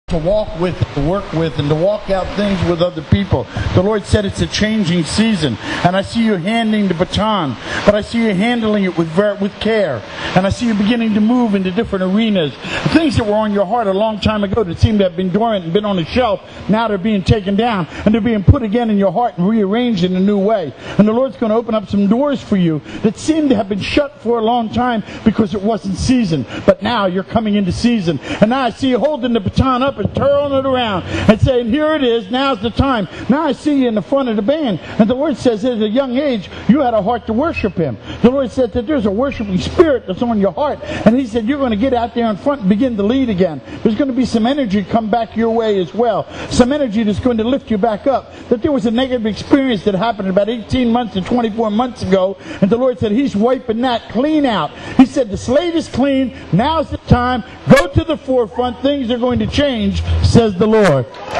to walk with, to work with, and to walk out things with other people. The Lord said it's a changing season, and I see you handing the baton, but I see you handling it with care, and I see you beginning to move into different arenas. Things that were on your heart a long time ago that seemed to have been dormant and been on the shelf, now they're being taken down, and they're being put again in your heart and rearranged in a new way. And the Lord's going to open up some doors for you that seemed to have been shut for a long time because it wasn't season, but now you're coming into season. And now I see you holding the baton up and turning it around and saying, here it is, now's the time. Now I see you in the front of the band, and the Lord says at a young age you had a heart to worship Him. The Lord said that there's a worshiping spirit that's on your heart, and He said you're going to get out there in front and begin to lead again. There's going to be some energy come back your way as well, some energy that's going to lift you back up. That there was a negative experience that happened about 18 months to 24 months ago, and the Lord said He's wiping that clean out. He said the slate is clean, now's the time, go to the forefront, things are going to change, says the Lord.